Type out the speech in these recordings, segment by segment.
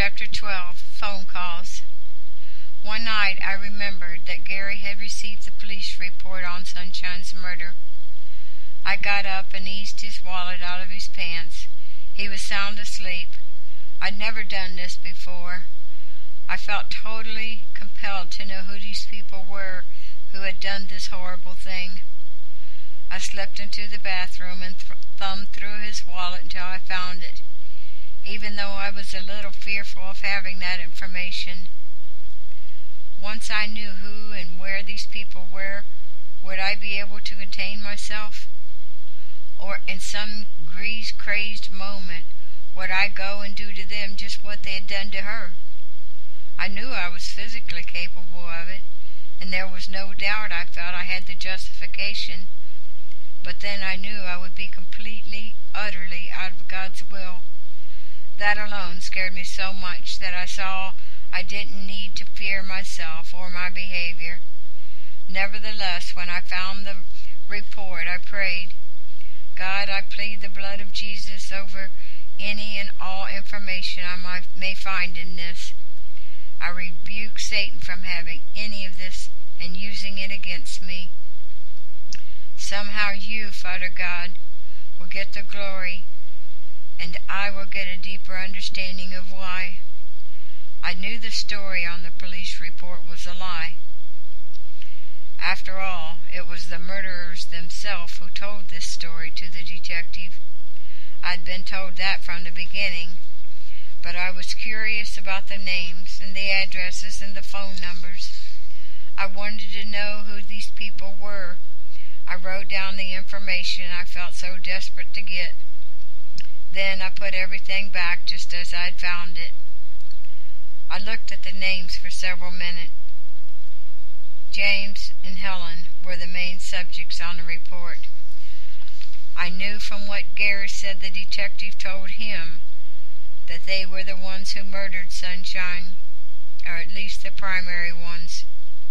Chapter 12, Phone Calls. One night I remembered that Gary had received the police report on Sunshine's murder. I got up and eased his wallet out of his pants. He was sound asleep. I'd never done this before. I felt totally compelled to know who these people were who had done this horrible thing. I slipped into the bathroom and thumbed through his wallet until I found it, even though I was a little fearful of having that information. Once I knew who and where these people were, would I be able to contain myself? Or in some grease-crazed moment, would I go and do to them just what they had done to her? I knew I was physically capable of it, and there was no doubt I felt I had the justification. But then I knew I would be completely, utterly out of God's will. That alone scared me so much that I saw I didn't need to fear myself or my behavior. Nevertheless, when I found the report, I prayed, God, I plead the blood of Jesus over any and all information I may find in this. I rebuke Satan from having any of this and using it against me. Somehow you, Father God, will get the glory, and I will get a deeper understanding of why. I knew the story on the police report was a lie. After all, it was the murderers themselves who told this story to the detective. I'd been told that from the beginning, but I was curious about the names and the addresses and the phone numbers. I wanted to know who these people were. I wrote down the information I felt so desperate to get. Then I put everything back just as I'd found it. I looked at the names for several minutes. James and Helen were the main subjects on the report. I knew from what Gary said the detective told him that they were the ones who murdered Sunshine, or at least the primary ones.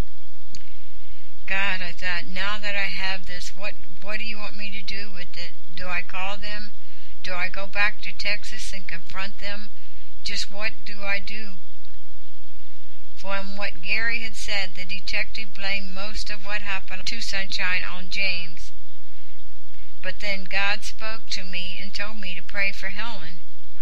God, I thought, now that I have this, what do you want me to do with it? Do I call them? Do I go back to Texas and confront them? Just what do I do? From what Gary had said, the detective blamed most of what happened to Sunshine on James. But then God spoke to me and told me to pray for Helen.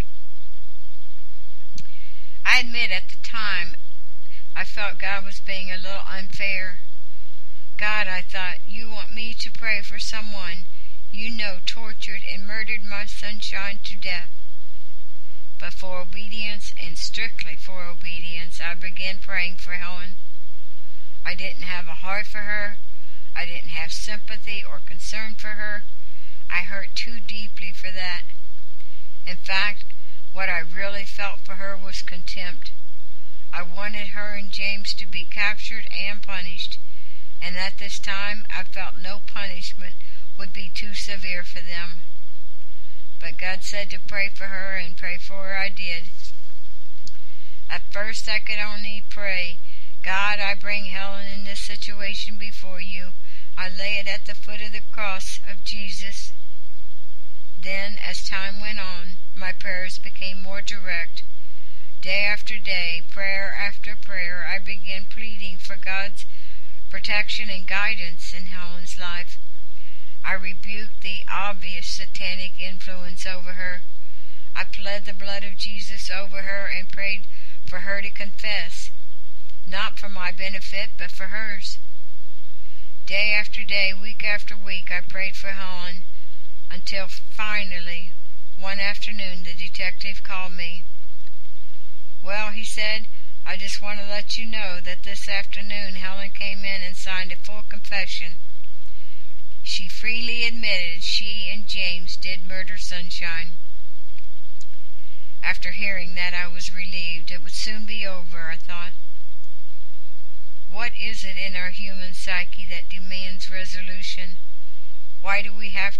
I admit at the time I felt God was being a little unfair. God, I thought, you want me to pray for someone you know tortured and murdered my Sunshine to death. But for obedience, and strictly for obedience, I began praying for Helen. I didn't have a heart for her. I didn't have sympathy or concern for her. I hurt too deeply for that. In fact, what I really felt for her was contempt. I wanted her and James to be captured and punished, and at this time I felt no punishment would be too severe for them. But God said to pray for her, and pray for her I did. At first I could only pray, God, I bring Helen in this situation before you. I lay it at the foot of the cross of Jesus. Then, as time went on, my prayers became more direct. Day after day, prayer after prayer, I began pleading for God's protection and guidance in Helen's life. I rebuked the obvious satanic influence over her. I pled the blood of Jesus over her and prayed for her to confess, not for my benefit, but for hers. Day after day, week after week, I prayed for Helen, until finally, one afternoon, the detective called me. Well, he said, I just want to let you know that this afternoon Helen came in and signed a full confession. She freely admitted she and James did murder Sunshine. After hearing that, I was relieved. It would soon be over, I thought. What is it in our human psyche that demands resolution? Why do we have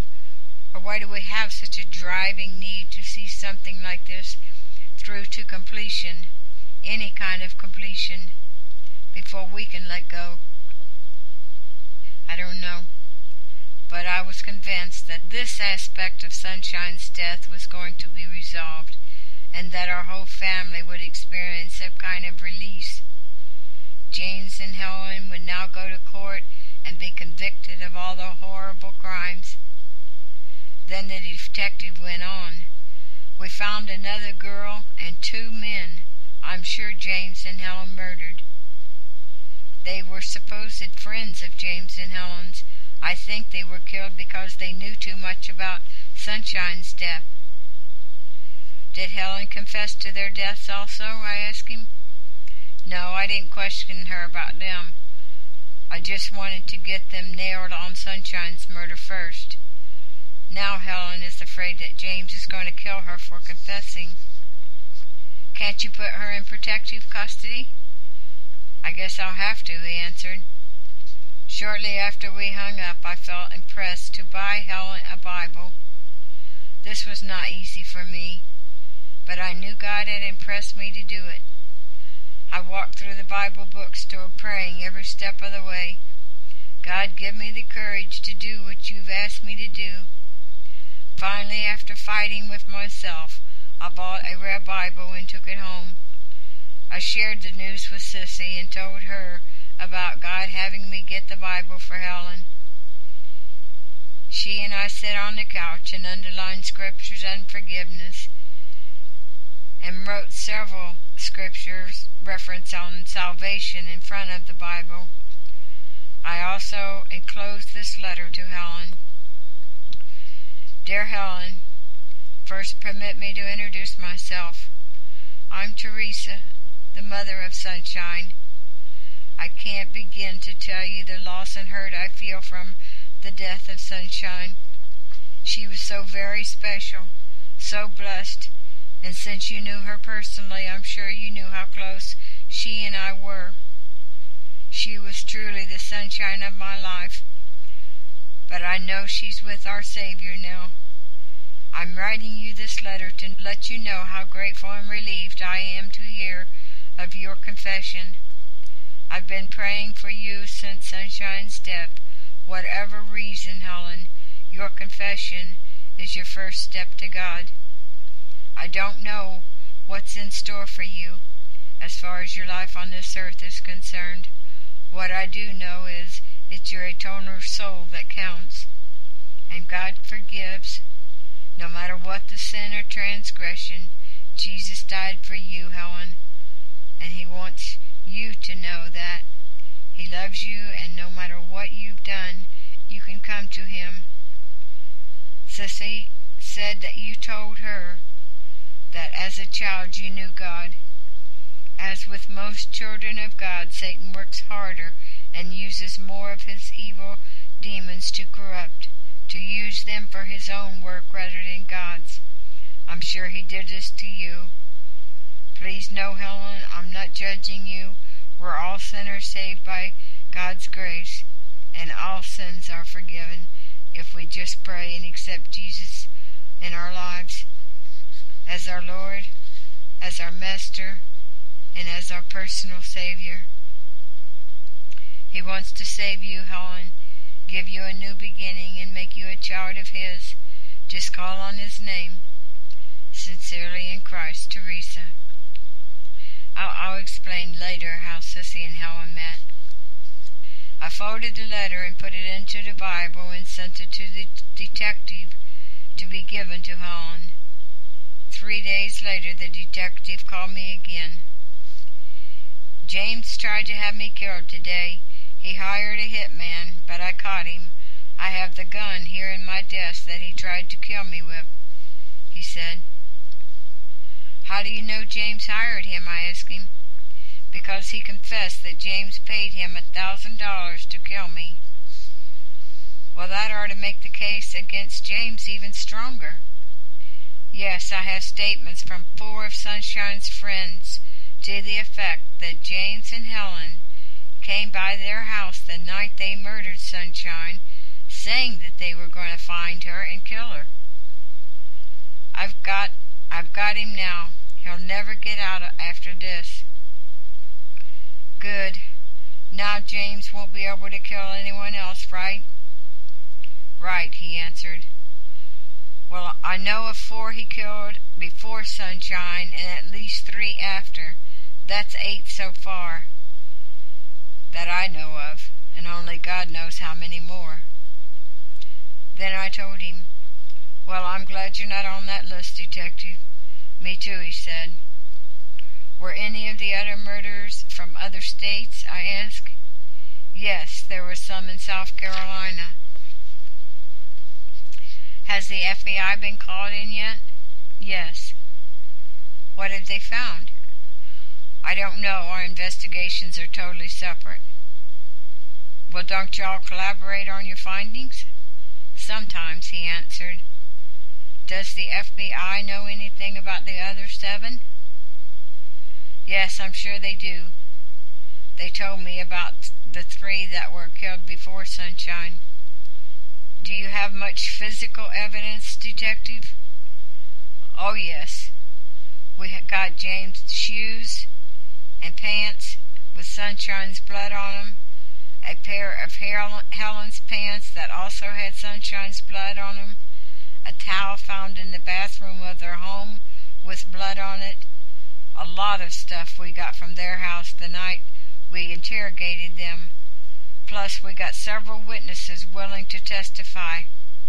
such a driving need to see something like this through to completion, any kind of completion, before we can let go? I don't know. But I was convinced that this aspect of Sunshine's death was going to be resolved, and that our whole family would experience some kind of release. James and Helen would now go to court and be convicted of all the horrible crimes. Then the detective went on. We found another girl and 2 men I'm sure James and Helen murdered. They were supposed friends of James and Helen's. I think they were killed because they knew too much about Sunshine's death. Did Helen confess to their deaths also? I asked him. No, I didn't question her about them. I just wanted to get them nailed on Sunshine's murder first. Now Helen is afraid that James is going to kill her for confessing. Can't you put her in protective custody? I guess I'll have to, he answered. Shortly after we hung up, I felt impressed to buy Helen a Bible. This was not easy for me, but I knew God had impressed me to do it. I walked through the Bible bookstore praying every step of the way. God, give me the courage to do what you've asked me to do. Finally, after fighting with myself, I bought a red Bible and took it home. I shared the news with Sissy and told her about God having me get the Bible for Helen. She and I sat on the couch and underlined scriptures on forgiveness and wrote several scriptures reference on salvation in front of the Bible. I also enclosed this letter to Helen. Dear Helen, first permit me to introduce myself. I'm Teresa, the mother of Sunshine. I can't begin to tell you the loss and hurt I feel from the death of Sunshine. She was so very special, so blessed, and since you knew her personally, I'm sure you knew how close she and I were. She was truly the sunshine of my life, but I know she's with our Savior now. I'm writing you this letter to let you know how grateful and relieved I am to hear of your confession. I've been praying for you since Sunshine's death. Whatever reason, Helen, your confession is your first step to God. I don't know what's in store for you as far as your life on this earth is concerned. What I do know is it's your eternal soul that counts, and God forgives. No matter what the sin or transgression, Jesus died for you, Helen, and He wants you to know that. He loves you, and no matter what you've done, you can come to Him. Sissy said that you told her that as a child you knew God. As with most children of God, Satan works harder and uses more of his evil demons to corrupt, to use them for his own work rather than God's. I'm sure he did this to you. Please know, Helen, I'm not judging you. We're all sinners saved by God's grace, and all sins are forgiven if we just pray and accept Jesus in our lives as our Lord, as our Master, and as our personal Savior. He wants to save you, Helen, give you a new beginning, and make you a child of His. Just call on His name. Sincerely in Christ, Teresa. I'll explain later how Sissy and Helen met. I folded the letter and put it into the Bible and sent it to the detective to be given to Helen. 3 days later, the detective called me again. James tried to have me killed today. He hired a hitman, but I caught him. I have the gun here in my desk that he tried to kill me with, he said. How do you know James hired him? I asked him. Because he confessed that James paid him $1,000 to kill me. Well, that ought to make the case against James even stronger. Yes, I have statements from 4 of Sunshine's friends to the effect that James and Helen came by their house the night they murdered Sunshine, saying that they were going to find her and kill her. I've got him now. He'll never get out after this. Good. Now James won't be able to kill anyone else, right? Right, he answered. Well, I know of 4 he killed before Sunshine and at least 3 after. That's 8 so far that I know of, and only God knows how many more. Then I told him, "Well, I'm glad you're not on that list, Detective." "Me too," he said. "Were any of the other murders from other states?" I asked. "Yes, there were some in South Carolina." "Has the FBI been called in yet?" "Yes." "What have they found?" "I don't know. Our investigations are totally separate." "Well, don't y'all collaborate on your findings?" "Sometimes," he answered. "Does the FBI know anything about the other 7? "Yes, I'm sure they do. They told me about the 3 that were killed before Sunshine." "Do you have much physical evidence, Detective?" "Oh, yes. We got James' shoes and pants with Sunshine's blood on them, a pair of Helen's pants that also had Sunshine's blood on them, a towel found in the bathroom of their home with blood on it, a lot of stuff we got from their house the night we interrogated them. Plus, we got several witnesses willing to testify."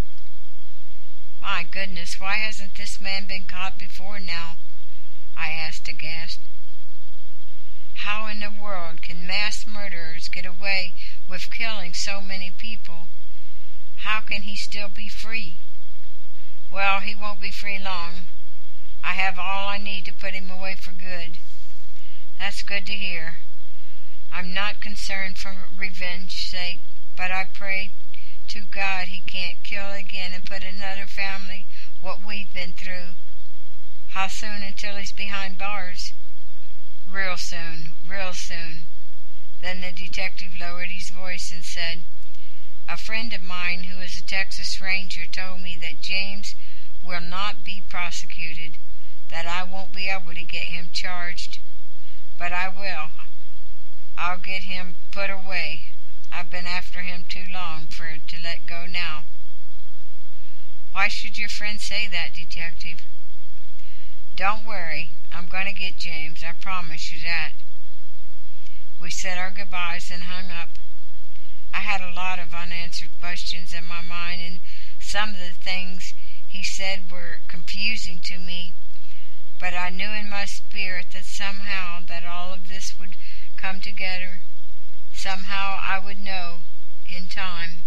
"My goodness, why hasn't this man been caught before now?" I asked aghast. "How in the world can mass murderers get away with killing so many people? How can he still be free?" "Well, he won't be free long. I have all I need to put him away for good." "That's good to hear. I'm not concerned for revenge sake, but I pray to God he can't kill again and put another family what we've been through." "How soon until he's behind bars?" Real soon, real soon." Then the detective lowered his voice and said, "A friend of mine who is a Texas Ranger told me that James will not be prosecuted, that I won't be able to get him charged. But I will. I'll get him put away. I've been after him too long for to let go now." "Why should your friend say that, Detective?" "Don't worry. I'm going to get James. I promise you that." We said our goodbyes and hung up. I had a lot of unanswered questions in my mind, and some of the things he said were confusing to me. But I knew in my spirit that somehow that all of this would come together. Somehow I would know in time.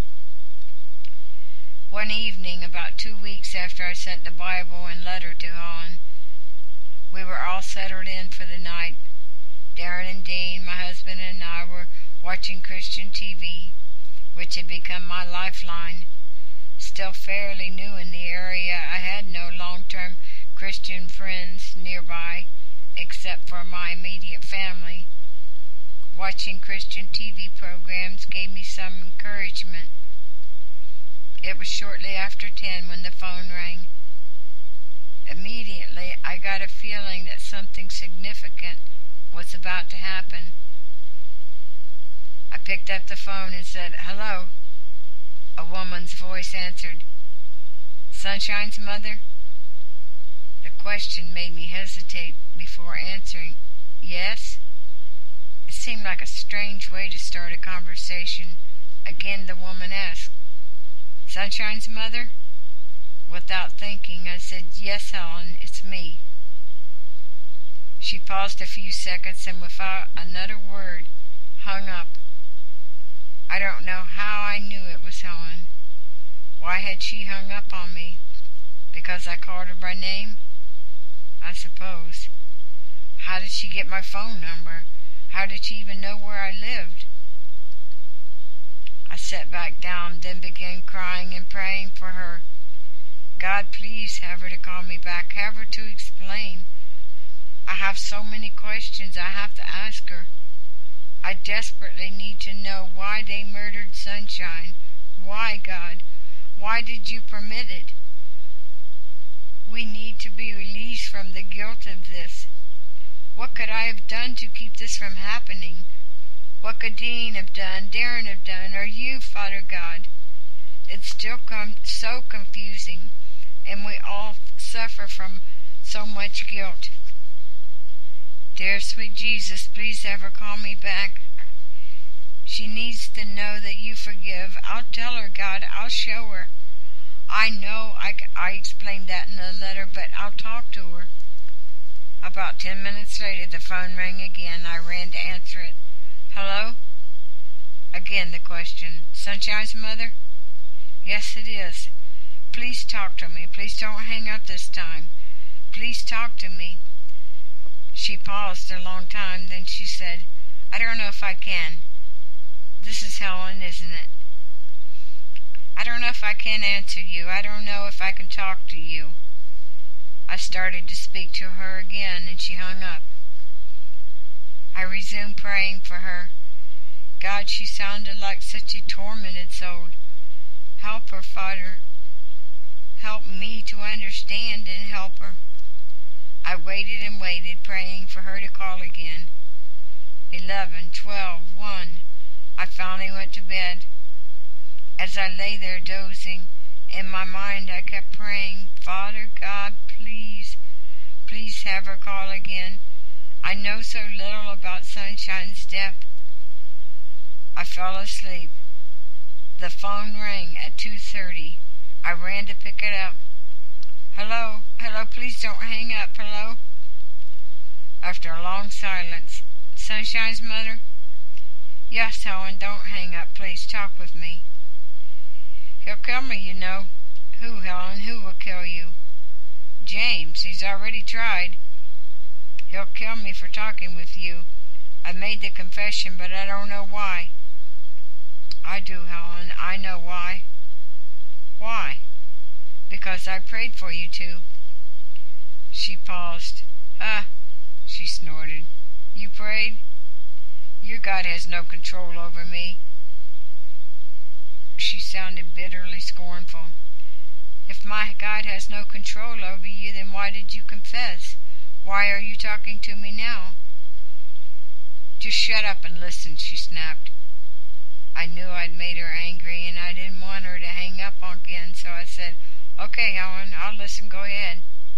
One evening, about 2 weeks after I sent the Bible and letter to Helen, we were all settled in for the night. Darren and Dean, my husband, and I were watching Christian TV, which had become my lifeline. Still fairly new in the area, I had no long-term Christian friends nearby, except for my immediate family. Watching Christian TV programs gave me some encouragement. It was shortly after 10 when the phone rang. Immediately, I got a feeling that something significant was about to happen. I picked up the phone and said, "Hello." A woman's voice answered, "Sunshine's mother?" The question made me hesitate before answering, "Yes?" It seemed like a strange way to start a conversation. Again, the woman asked, "Sunshine's mother?" Without thinking, I said, "Yes, Helen, it's me." She paused a few seconds and without another word hung up. I don't know how I knew it was Helen. Why had she hung up on me? Because I called her by name? I suppose. How did she get my phone number? How did she even know where I lived? I sat back down, then began crying and praying for her. God, please have her to call me back. Have her to explain. I have so many questions I have to ask her. I desperately need to know why they murdered Sunshine. Why, God? Why did you permit it? We need to be released from the guilt of this. What could I have done to keep this from happening? What could Dean have done, Darren have done, or you, Father God? It's still so confusing. and we all suffer from so much guilt. Dear sweet Jesus, please have her call me back. She needs to know that you forgive. I'll tell her, God. I'll show her. I know I explained that in the letter, but I'll talk to her. About 10 minutes later, the phone rang again. I ran to answer it. Hello? Again the question. Sunshine's mother? Yes, it is. Please talk to me. Please don't hang up this time. Please talk to me. She paused a long time, then she said, I don't know if I can. This is Helen, isn't it? I don't know if I can answer you. I don't know if I can talk to you. I started to speak to her again, and she hung up. I resumed praying for her. God, she sounded like such a tormented soul. Help her, Father. Help me to understand and help her. I waited and waited, praying for her to call again. 11, 12, 1. I finally went to bed. As I lay there dozing, in my mind I kept praying, Father God, please, please have her call again. I know so little about Sunshine's death. I fell asleep. The phone rang at 2:30. I ran to pick it up. Hello, hello, please don't hang up, hello? After a long silence, Sunshine's mother? Yes, Helen, don't hang up, please talk with me. He'll kill me, you know. Who, Helen, who will kill you? James, he's already tried. He'll kill me for talking with you. I made the confession, but I don't know why. I do, Helen, I know why. Why? Because I prayed for you two. She paused. She snorted. You prayed? Your God has no control over me. She sounded bitterly scornful. If my God has no control over you, then why did you confess? Why are you talking to me now? Just shut up and listen, she snapped. I knew I'd made her angry, and I didn't want her to hang up again, so I said, Okay, Helen, I'll listen, go ahead.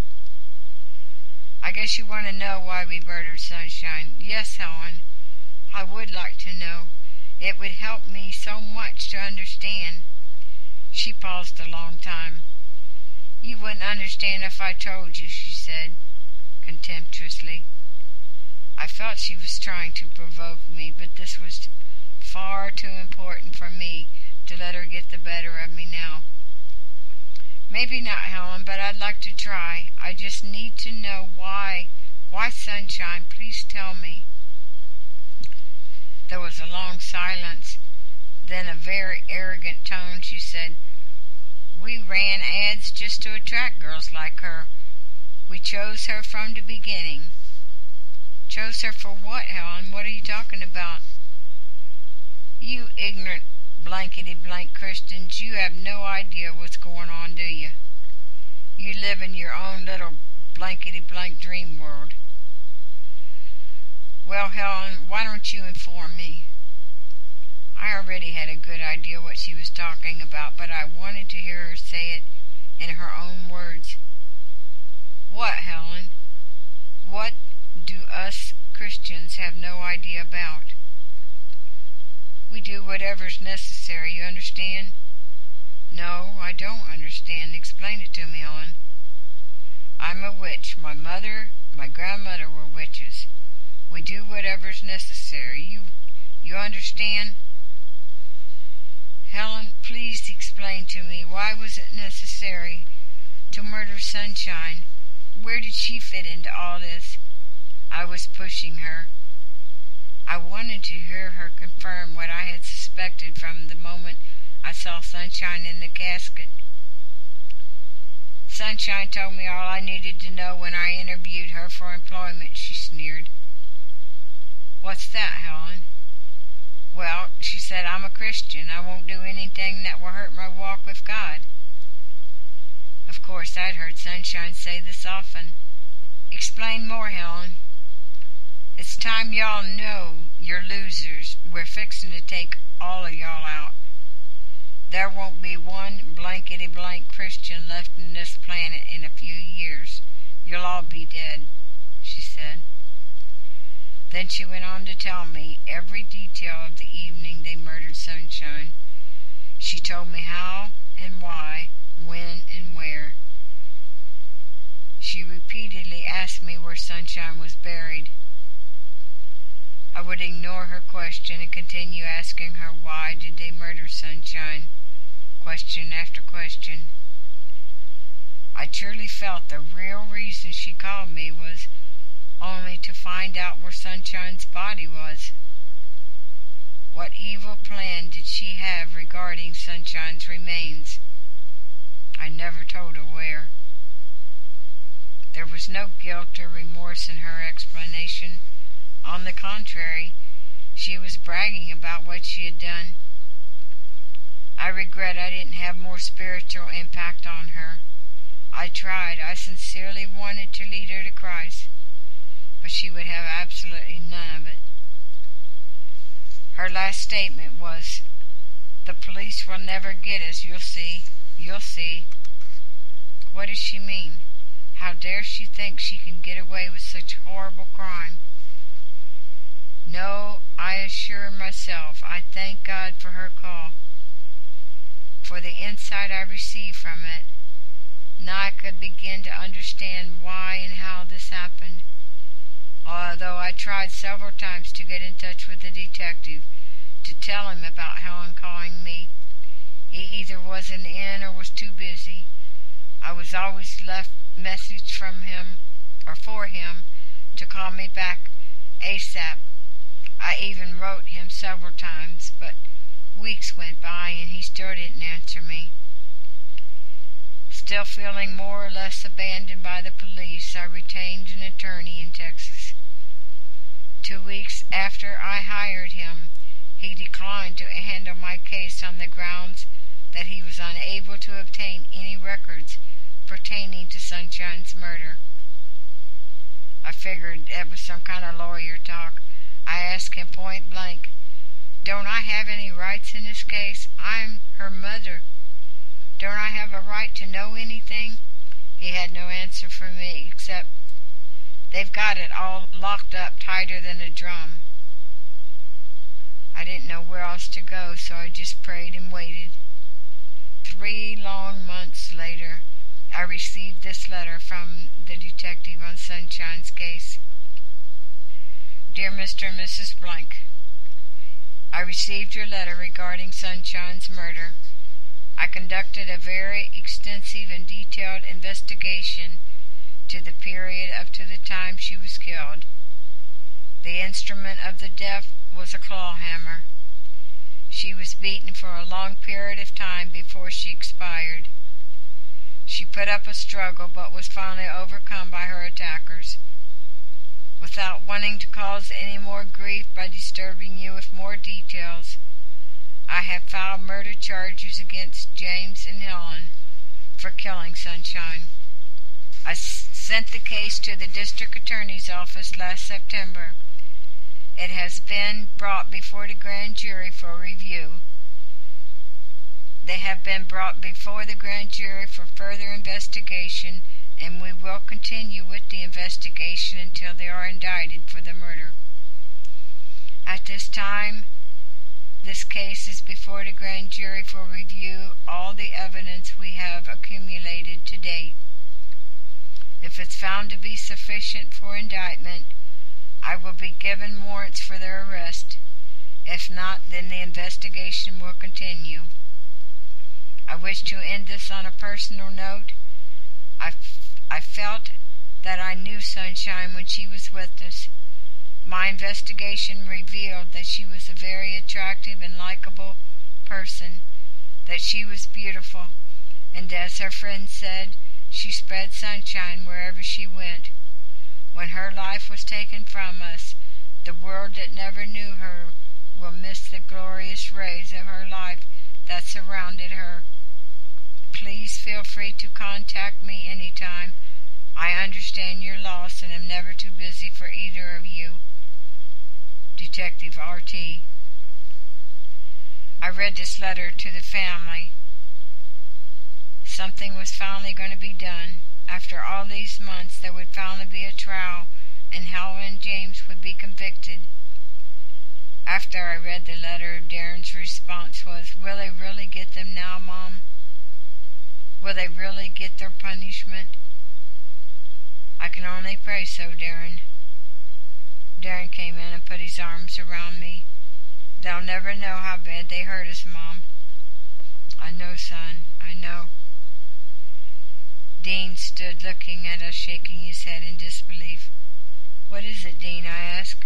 I guess you want to know why we murdered Sunshine. Yes, Helen, I would like to know. It would help me so much to understand. She paused a long time. You wouldn't understand if I told you, she said, contemptuously. I felt she was trying to provoke me, but this was far too important for me to let her get the better of me now. Maybe not, Helen, but I'd like to try. I just need to know why. Why Sunshine? Please tell me. There was a long silence. Then a very arrogant tone, she said, We ran ads just to attract girls like her. We chose her from the beginning. Chose her for what, Helen? What are you talking about? You ignorant blankety-blank Christians, you have no idea what's going on, do you? You live in your own little blankety-blank dream world. Well, Helen, why don't you inform me? I already had a good idea what she was talking about, but I wanted to hear her say it in her own words. What, Helen? What do us Christians have no idea about? We do whatever's necessary, you understand? No, I don't understand. Explain it to me, Helen. I'm a witch. My mother, my grandmother were witches. We do whatever's necessary. You understand? Helen, please explain to me, why was it necessary to murder Sunshine? Where did she fit into all this? I was pushing her. I wanted to hear her confirm what I had suspected from the moment I saw Sunshine in the casket. Sunshine told me all I needed to know when I interviewed her for employment, she sneered. What's that, Helen? Well, she said, I'm a Christian. I won't do anything that will hurt my walk with God. Of course, I'd heard Sunshine say this often. Explain more, Helen. It's time y'all know you're losers. We're fixing to take all of y'all out. There won't be one blankety-blank Christian left in this planet in a few years. You'll all be dead," she said. Then she went on to tell me every detail of the evening they murdered Sunshine. She told me how and why, when and where. She repeatedly asked me where Sunshine was buried. I would ignore her question and continue asking her why did they murder Sunshine, question after question. I truly felt the real reason she called me was only to find out where Sunshine's body was. What evil plan did she have regarding Sunshine's remains? I never told her where. There was no guilt or remorse in her explanation. On the contrary, she was bragging about what she had done. I regret I didn't have more spiritual impact on her. I tried. I sincerely wanted to lead her to Christ, but she would have absolutely none of it. Her last statement was, "The police will never get us, you'll see. You'll see." What does she mean? How dare she think she can get away with such horrible crime? No, I assure myself, I thank God for her call, for the insight I received from it. Now I could begin to understand why and how this happened. Although I tried several times to get in touch with the detective to tell him about Helen calling me, he either wasn't in or was too busy. I was always left message from him or for him to call me back ASAP. I even wrote him several times, but weeks went by and he still didn't answer me. Still feeling more or less abandoned by the police, I retained an attorney in Texas. 2 weeks after I hired him, he declined to handle my case on the grounds that he was unable to obtain any records pertaining to Sunshine's murder. I figured that was some kind of lawyer talk. I asked him point blank, "Don't I have any rights in this case? I'm her mother. Don't I have a right to know anything?" He had no answer for me except, "They've got it all locked up tighter than a drum." I didn't know where else to go, so I just prayed and waited. 3 long months later, I received this letter from the detective on Sunshine's case. "Dear Mr. and Mrs. Blank, I received your letter regarding Sunshine's murder. I conducted a very extensive and detailed investigation to the period up to the time she was killed. The instrument of the death was a claw hammer. She was beaten for a long period of time before she expired. She put up a struggle but was finally overcome by her attackers. Without wanting to cause any more grief by disturbing you with more details, I have filed murder charges against James and Helen for killing Sunshine. I sent the case to the district attorney's office last September. It has been brought before the grand jury for review. They have been brought before the grand jury for further investigation, and we will continue with the investigation until they are indicted for the murder. At this time, this case is before the grand jury for review all the evidence we have accumulated to date. If it's found to be sufficient for indictment, I will be given warrants for their arrest. If not, then the investigation will continue. I wish to end this on a personal note. I felt that I knew Sunshine when she was with us. My investigation revealed that she was a very attractive and likable person, that she was beautiful, and as her friend said, she spread sunshine wherever she went. When her life was taken from us, the world that never knew her will miss the glorious rays of her life that surrounded her. Please feel free to contact me anytime. I understand your loss and am never too busy for either of you. Detective R.T. I read this letter to the family. Something was finally going to be done. After all these months, there would finally be a trial, and Helen and James would be convicted. After I read the letter, Darren's response was, "Will they really get them now, Mom? Will they really get their punishment?" "I can only pray so, Darren." Darren came in and put his arms around me. "They'll never know how bad they hurt us, Mom." "I know, son, I know." Dean stood looking at us, shaking his head in disbelief. "What is it, Dean?" I asked.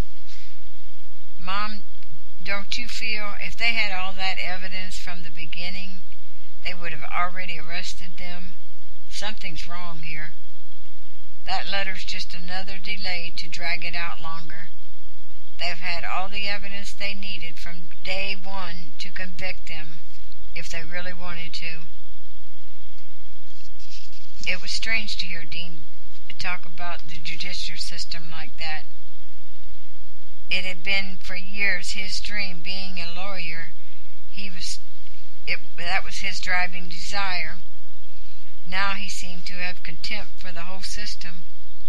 "Mom, don't you feel if they had all that evidence from the beginning, they would have already arrested them? Something's wrong here. That letter's just another delay to drag it out longer. They've had all the evidence they needed from day one to convict them if they really wanted to." It was strange to hear Dean talk about the judicial system like that. It had been for years his dream, being a lawyer. That was his driving desire. Now he seemed to have contempt for the whole system.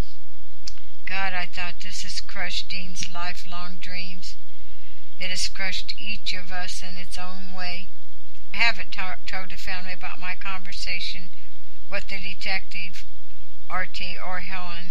God, I thought, this has crushed Dean's lifelong dreams. It has crushed each of us in its own way. I haven't told the family about my conversation with the detective, RT, or Helen.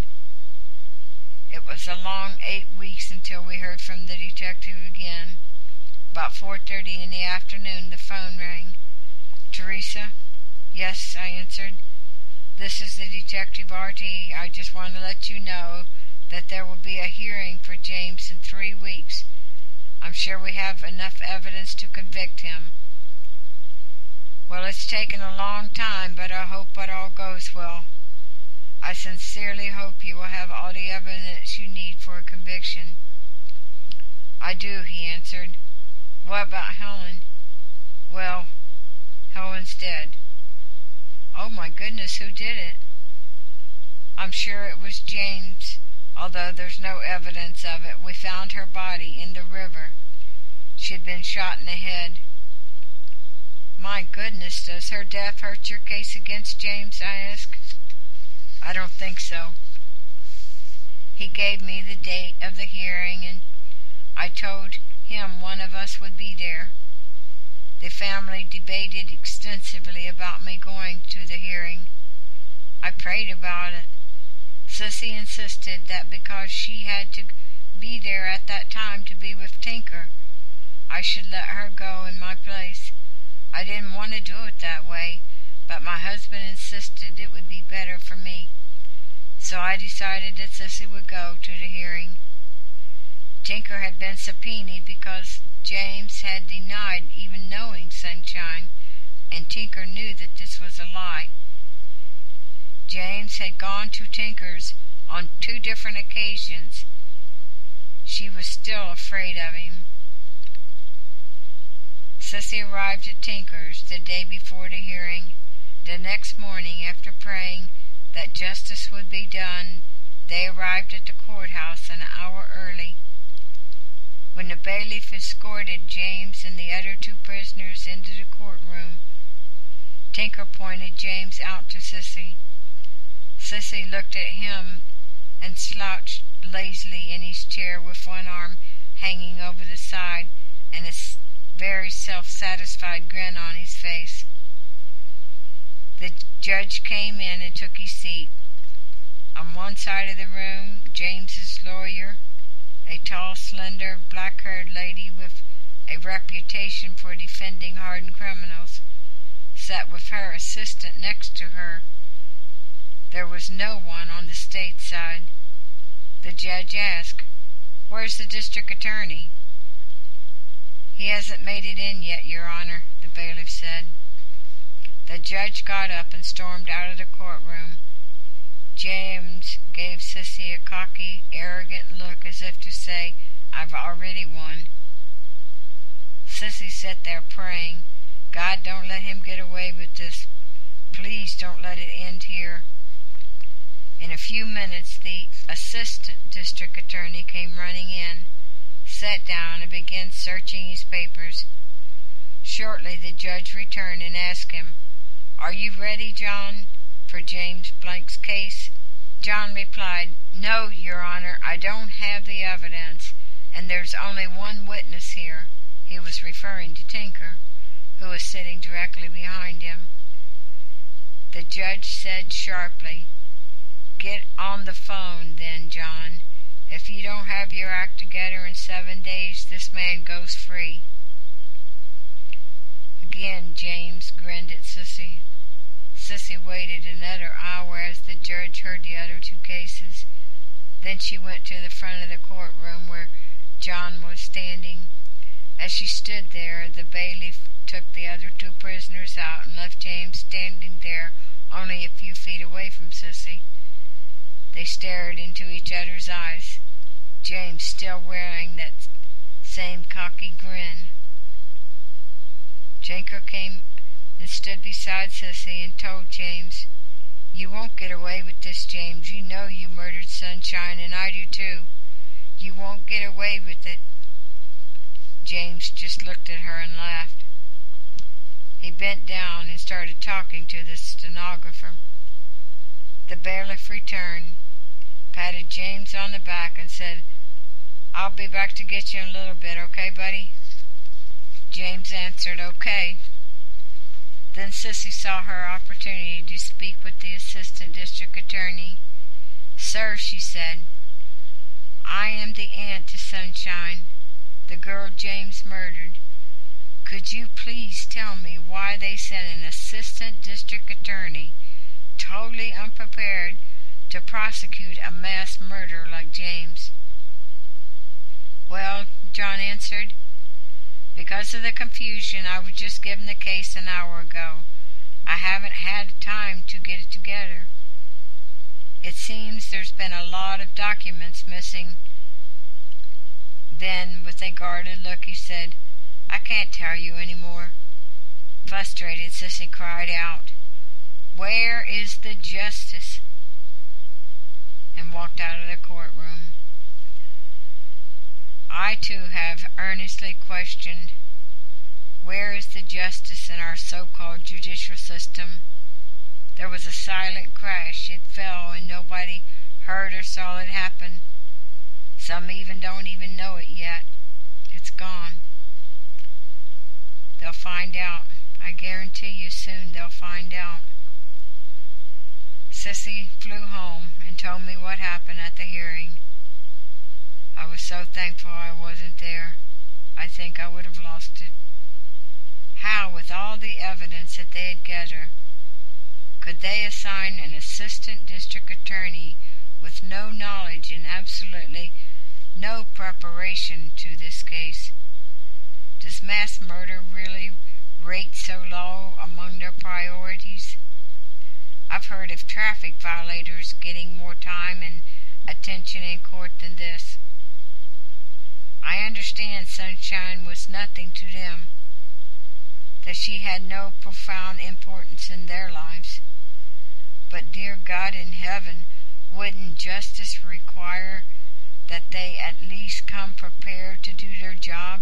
It was a long 8 weeks until we heard from the detective again. About 4:30 in the afternoon, the phone rang. "Teresa?" "Yes," I answered. "This is the detective, RT. I just want to let you know that there will be a hearing for James in 3 weeks. I'm sure we have enough evidence to convict him." "Well, it's taken a long time, but I hope it all goes well. I sincerely hope you will have all the evidence you need for a conviction." "I do," he answered. "What about Helen?" "Well, Helen's dead." "Oh my goodness, who did it?" "I'm sure it was James, although there's no evidence of it. We found her body in the river. She'd been shot in the head." "My goodness, does her death hurt your case against James?" I asked. "I don't think so." He gave me the date of the hearing, and I told him one of us would be there. The family debated extensively about me going to the hearing. I prayed about it. Sissy insisted that because she had to be there at that time to be with Tinker, I should let her go in my place. I didn't want to do it that way, but my husband insisted it would be better for me. So I decided that Sissy would go to the hearing. Tinker had been subpoenaed because James had denied even knowing Sunshine, and Tinker knew that this was a lie. James had gone to Tinker's on 2 different occasions. She was still afraid of him. Sissy arrived at Tinker's the day before the hearing. The next morning, after praying that justice would be done, they arrived at the courthouse an hour early. When the bailiff escorted James and the other 2 prisoners into the courtroom, Tinker pointed James out to Sissy. Sissy looked at him and slouched lazily in his chair with one arm hanging over the side and a very self-satisfied grin on his face. The judge came in and took his seat. On one side of the room, James's lawyer, a tall, slender, black-haired lady with a reputation for defending hardened criminals, sat with her assistant next to her. There was no one on the state side. The judge asked, "Where's the district attorney?" "He hasn't made it in yet, Your Honor," the bailiff said. The judge got up and stormed out of the courtroom. James gave Sissy a cocky, arrogant look as if to say, "I've already won." Sissy sat there praying, "God, don't let him get away with this. Please don't let it end here." In a few minutes, the assistant district attorney came running in, sat down, and began searching his papers. Shortly the judge returned and asked him, "Are you ready, John, for James Blank's case?" John replied, "No, Your Honor, I don't have the evidence, and there's only one witness here." He was referring to Tinker, who was sitting directly behind him. The judge said sharply, "Get on the phone then, John. If you don't have your act together in 7 days, this man goes free." Again James grinned at Sissy. Sissy waited another hour as the judge heard the other 2 cases. Then she went to the front of the courtroom where John was standing. As she stood there, the bailiff took the other 2 prisoners out and left James standing there only a few feet away from Sissy. They stared into each other's eyes, James still wearing that same cocky grin. Tinker came and stood beside Sissy and told James, "You won't get away with this, James. You know you murdered Sunshine, and I do too. You won't get away with it." James just looked at her and laughed. He bent down and started talking to the stenographer. The bailiff returned, patted James on the back, and said, "I'll be back to get you in a little bit, okay, buddy?" James answered, "Okay." Then Sissy saw her opportunity to speak with the assistant district attorney. "Sir," she said, "I am the aunt to Sunshine, the girl James murdered. Could you please tell me why they sent an assistant district attorney, totally unprepared, to prosecute a mass murderer like James?" "Well," John answered, "because of the confusion, I was just given the case an hour ago. I haven't had time to get it together. It seems there's been a lot of documents missing." Then, with a guarded look, he said, "I can't tell you any more." Frustrated, Sissy cried out, "Where is the justice?" and walked out of the courtroom. I too have earnestly questioned, where is the justice in our so-called judicial system? There was a silent crash. It fell and nobody heard or saw it happen. Some even don't even know it yet. It's gone. They'll find out. I guarantee you soon they'll find out. Sissy flew home and told me what happened at the hearing. I was so thankful I wasn't there. I think I would have lost it. How, with all the evidence that they had gathered, could they assign an assistant district attorney with no knowledge and absolutely no preparation to this case? Does mass murder really rate so low among their priorities? I've heard of traffic violators getting more time and attention in court than this. I understand Sunshine was nothing to them, that she had no profound importance in their lives. But dear God in heaven, wouldn't justice require that they at least come prepared to do their job?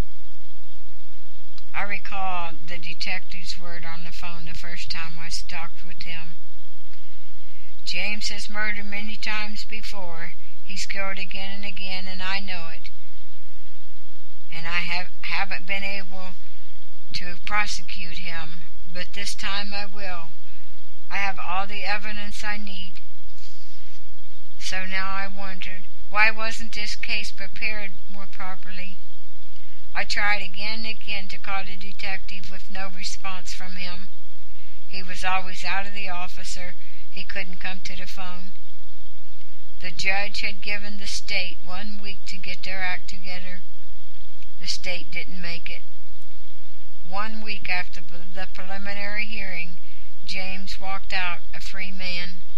I recall the detective's word on the phone the first time I talked with him. "James has murdered many times before. He's killed again and again, and I know it. And I haven't been able to prosecute him, but this time I will. I have all the evidence I need." So now I wondered, why wasn't this case prepared more properly? I tried again and again to call the detective with no response from him. He was always out of the office, or he couldn't come to the phone. The judge had given the state 1 week to get their act together. The state didn't make it. 1 week after the preliminary hearing, James walked out a free man.